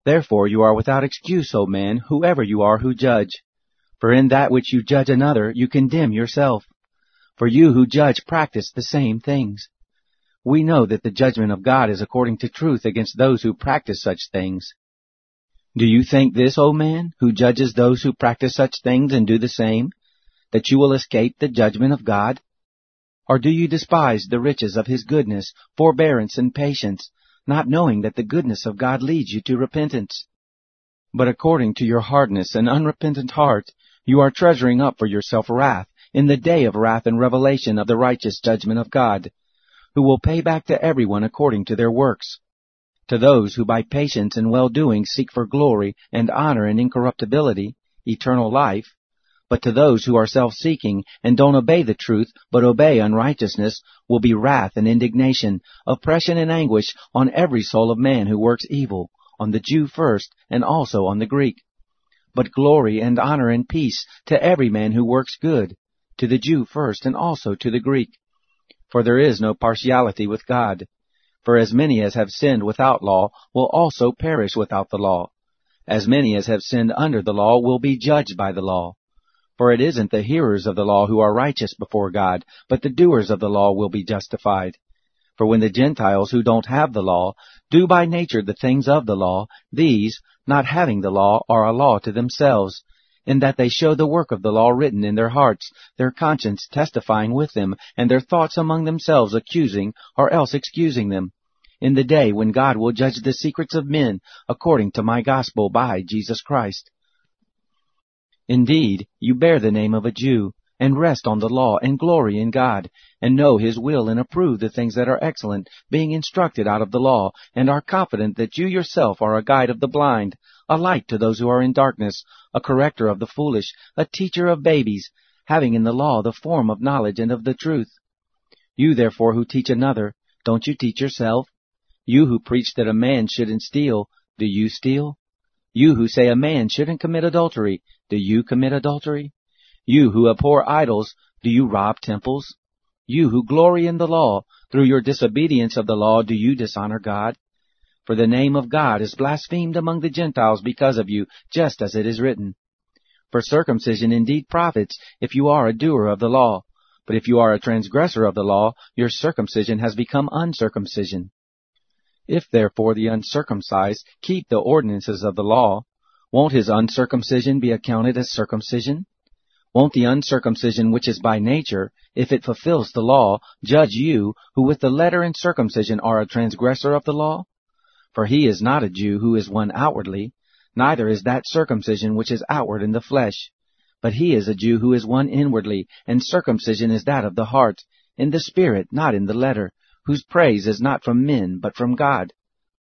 Therefore you are without excuse, O man, whoever you are who judge. For in that which you judge another, you condemn yourself. For you who judge practice the same things. We know that the judgment of God is according to truth against those who practice such things. Do you think this, O man, who judges those who practice such things and do the same, that you will escape the judgment of God? Or do you despise the riches of His goodness, forbearance, and patience, not knowing that the goodness of God leads you to repentance? But according to your hardness and unrepentant heart, you are treasuring up for yourself wrath in the day of wrath and revelation of the righteous judgment of God, who will pay back to everyone according to their works. To those who by patience and well-doing seek for glory and honor and incorruptibility, eternal life, but to those who are self-seeking and don't obey the truth but obey unrighteousness, will be wrath and indignation, oppression and anguish on every soul of man who works evil, on the Jew first and also on the Greek. But glory and honor and peace to every man who works good, to the Jew first and also to the Greek. For there is no partiality with God. For as many as have sinned without law will also perish without the law. As many as have sinned under the law will be judged by the law. For it isn't the hearers of the law who are righteous before God, but the doers of the law will be justified. For when the Gentiles who don't have the law do by nature the things of the law, these, not having the law, are a law to themselves, in that they show the work of the law written in their hearts, their conscience testifying with them, and their thoughts among themselves accusing, or else excusing them, in the day when God will judge the secrets of men according to my gospel by Jesus Christ. Indeed, you bear the name of a Jew, and rest on the law, and glory in God, and know His will, and approve the things that are excellent, being instructed out of the law, and are confident that you yourself are a guide of the blind, a light to those who are in darkness, a corrector of the foolish, a teacher of babies, having in the law the form of knowledge and of the truth. You therefore who teach another, don't you teach yourself? You who preach that a man shouldn't steal, do you steal? You who say a man shouldn't commit adultery, do you commit adultery? You who abhor idols, do you rob temples? You who glory in the law, through your disobedience of the law do you dishonor God? For the name of God is blasphemed among the Gentiles because of you, just as it is written. For circumcision indeed profits, if you are a doer of the law. But if you are a transgressor of the law, your circumcision has become uncircumcision. If therefore the uncircumcised keep the ordinances of the law, won't his uncircumcision be accounted as circumcision? Won't the uncircumcision which is by nature, if it fulfills the law, judge you, who with the letter and circumcision are a transgressor of the law? For he is not a Jew who is one outwardly, neither is that circumcision which is outward in the flesh. But he is a Jew who is one inwardly, and circumcision is that of the heart, in the spirit, not in the letter, whose praise is not from men, but from God.